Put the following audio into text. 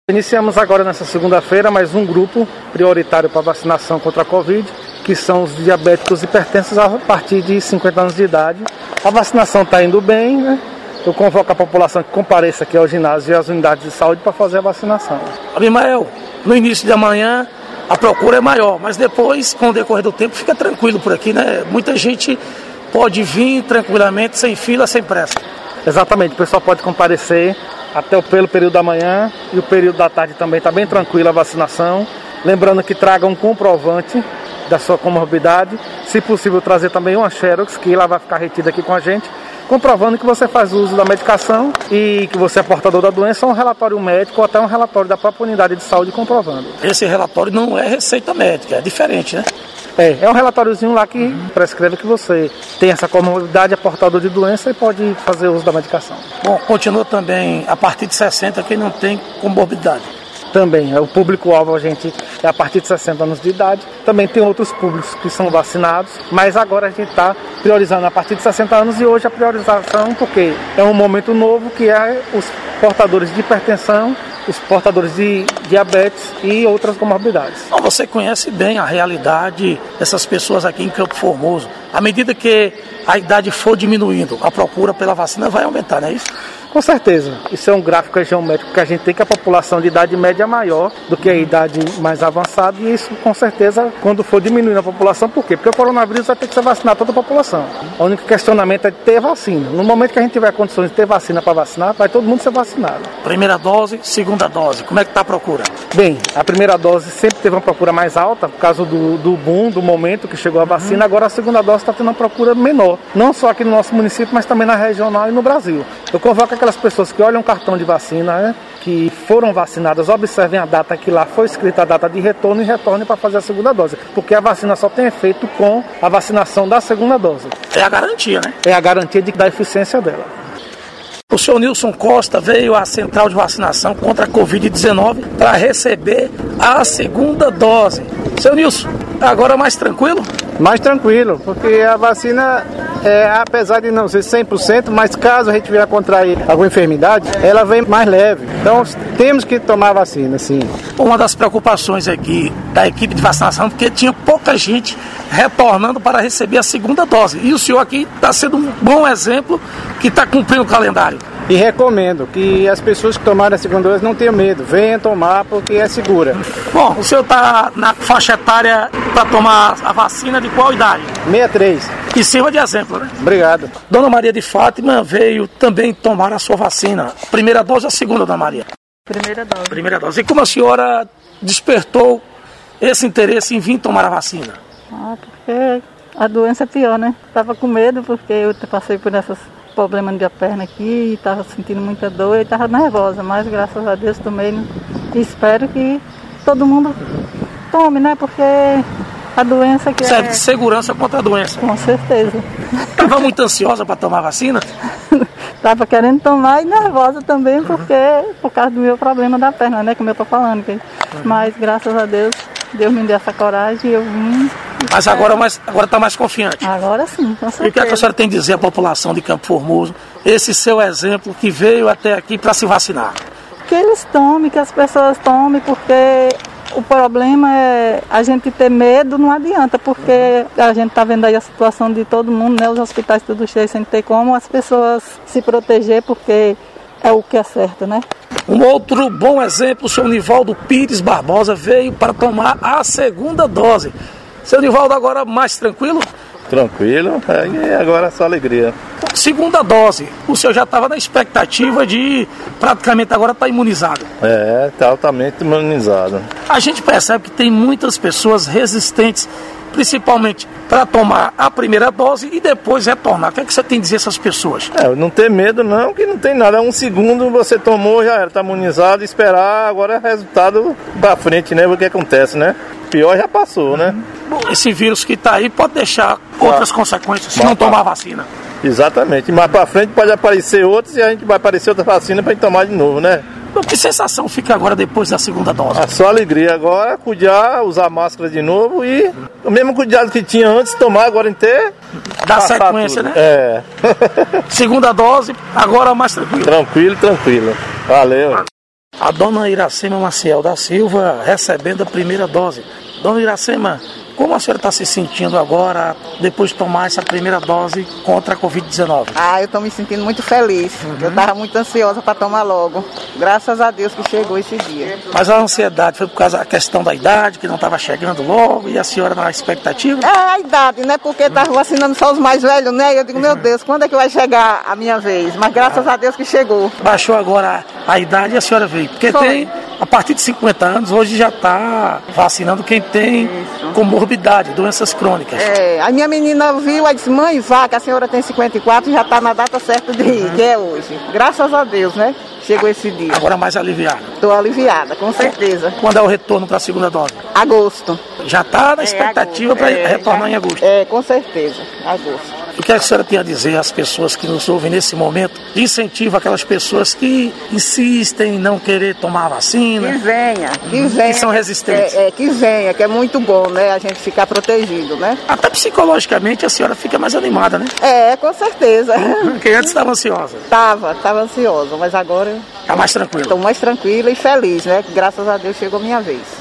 Iniciamos agora nessa segunda-feira mais um grupo prioritário para vacinação contra a Covid, que são os diabéticos hipertensos a partir de 50 anos de idade. A vacinação está indo bem, né? Eu convoco a população que compareça aqui ao ginásio e às unidades de saúde para fazer a vacinação. Abimael, no início de amanhã a procura é maior, mas depois, com o decorrer do tempo, fica tranquilo por aqui, né? Muita gente pode vir tranquilamente, sem fila, sem pressa. Exatamente, o pessoal pode comparecer até pelo período da manhã e o período da tarde também está bem tranquila a vacinação. Lembrando que traga um comprovante da sua comorbidade, se possível trazer também uma xerox, que ela vai ficar retida aqui com a gente, comprovando que você faz uso da medicação e que você é portador da doença, ou um relatório médico ou até um relatório da própria unidade de saúde comprovando. Esse relatório não é receita médica, é diferente, né? É um relatóriozinho lá que prescreve que você tem essa comorbidade, é portador de doença e pode fazer uso da medicação. Bom, continua também a partir de 60 quem não tem comorbidade. Também, o público-alvo a gente é a partir de 60 anos de idade. Também tem outros públicos que são vacinados, mas agora a gente está priorizando a partir de 60 anos e hoje a priorização, porque é um momento novo que é os portadores de hipertensão, os portadores de diabetes e outras comorbidades. Bom, você conhece bem a realidade dessas pessoas aqui em Campo Formoso. À medida que a idade for diminuindo, a procura pela vacina vai aumentar, não é isso? Com certeza. Isso é um gráfico geométrico que a gente tem, que a população de idade média é maior do que a idade mais avançada, e isso com certeza quando for diminuindo a população. Por quê? Porque o coronavírus vai ter que ser vacinar toda a população. O único questionamento é ter vacina. No momento que a gente tiver condições de ter vacina para vacinar, vai todo mundo ser vacinado. Primeira dose, segunda dose, como é que está a procura? Bem, a primeira dose sempre teve uma procura mais alta por causa do boom, do momento que chegou a vacina. Agora a segunda dose está tendo uma procura menor, não só aqui no nosso município, mas também na regional e no Brasil. Eu convoco aquelas pessoas que olham o cartão de vacina, né, que foram vacinadas, observem a data que lá foi escrita, a data de retorno, e retornem para fazer a segunda dose, porque a vacina só tem efeito com a vacinação da segunda dose. É a garantia, né? É a garantia da eficiência dela. O senhor Nilson Costa veio à central de vacinação contra a Covid-19 para receber a segunda dose. Seu Nilson, agora mais tranquilo? Mais tranquilo, porque a vacina, apesar de não ser 100%, mas caso a gente vier a contrair alguma enfermidade, ela vem mais leve. Então temos que tomar a vacina, sim. Uma das preocupações aqui da equipe de vacinação, porque tinha pouca gente retornando para receber a segunda dose. E o senhor aqui está sendo um bom exemplo que está cumprindo o calendário. E recomendo que as pessoas que tomaram a segunda dose não tenham medo, venham tomar porque é segura. Bom, o senhor está na faixa etária para tomar a vacina de qual idade? 63. E sirva de exemplo, né? Obrigado. Dona Maria de Fátima veio também tomar a sua vacina. Primeira dose ou a segunda, Dona Maria? Primeira dose. Primeira dose. E como a senhora despertou esse interesse em vir tomar a vacina? Porque a doença é pior, né? Estava com medo porque eu passei por esses problemas de perna aqui, estava sentindo muita dor e estava nervosa, mas graças a Deus tomei, né? E espero que todo mundo tome, né? Porque a doença que serve de segurança contra a doença. Com certeza. Estava muito ansiosa para tomar a vacina? Estava querendo tomar e nervosa também, porque por causa do meu problema da perna, né? Como eu estou falando. Mas graças a Deus, Deus me deu essa coragem e eu vim. Mas agora está mais confiante? Agora sim, com certeza. E o que a senhora tem a dizer à população de Campo Formoso, esse seu exemplo que veio até aqui para se vacinar? Que eles tomem, que as pessoas tomem, porque o problema é a gente ter medo, não adianta, porque a gente está vendo aí a situação de todo mundo, né? Os hospitais todos cheios, sem ter como as pessoas se proteger, porque é o que é certo, né? Um outro bom exemplo, o senhor Nivaldo Pires Barbosa veio para tomar a segunda dose. Seu Nivaldo, agora mais tranquilo? Tranquilo, e agora é só alegria. Segunda dose, o senhor já estava na expectativa de praticamente agora estar imunizado. Está altamente imunizado. A gente percebe que tem muitas pessoas resistentes, principalmente para tomar a primeira dose e depois retornar. O que é que você tem a dizer a essas pessoas? Não ter medo não, que não tem nada. É um segundo, você tomou, já era, está imunizado, esperar agora é resultado para frente, né? O que acontece, né? Pior já passou, né? Bom, esse vírus que está aí pode deixar outras consequências se não tomar a vacina. Exatamente. Mais para frente pode aparecer outros e a gente vai aparecer outra vacina para gente tomar de novo, né? Bom, que sensação fica agora depois da segunda dose? Só alegria agora, cuidar, usar máscara de novo e o mesmo cuidado que tinha antes, tomar agora em ter. Dá sequência, tudo, né? Segunda dose, agora mais tranquilo. Tranquilo. Valeu. A dona Iracema Maciel da Silva recebendo a primeira dose. Dona Iracema, como a senhora está se sentindo agora, depois de tomar essa primeira dose contra a Covid-19? Eu estou me sentindo muito feliz. Eu estava muito ansiosa para tomar logo. Graças a Deus que chegou esse dia. Mas a ansiedade foi por causa da questão da idade, que não estava chegando logo, e a senhora na expectativa? A idade, né? Porque estava vacinando só os mais velhos, né? Eu digo, meu Deus, quando é que vai chegar a minha vez? Mas graças a Deus que chegou. Baixou agora a idade e a senhora veio. Porque tem, a partir de 50 anos, hoje já está vacinando quem tem comorbidade, doenças crônicas. A minha menina viu, aí disse, mãe, vá, que a senhora tem 54 e já está na data certa de ir, que é hoje. Graças a Deus, né? Chegou esse dia. Agora mais aliviada? Estou aliviada, com certeza. Quando é o retorno para a segunda dose? Agosto. Já está na expectativa para retornar em agosto? Com certeza, agosto. O que a senhora tem a dizer às pessoas que nos ouvem nesse momento? Incentiva aquelas pessoas que insistem em não querer tomar a vacina. Que venha. Que são resistentes. Que venha, que é muito bom, né? A gente ficar protegido, né? Até psicologicamente a senhora fica mais animada, né? Com certeza. Porque antes estava ansiosa. Estava ansiosa, mas agora... Está mais tranquila. Estou mais tranquila e feliz, né? Que graças a Deus chegou a minha vez.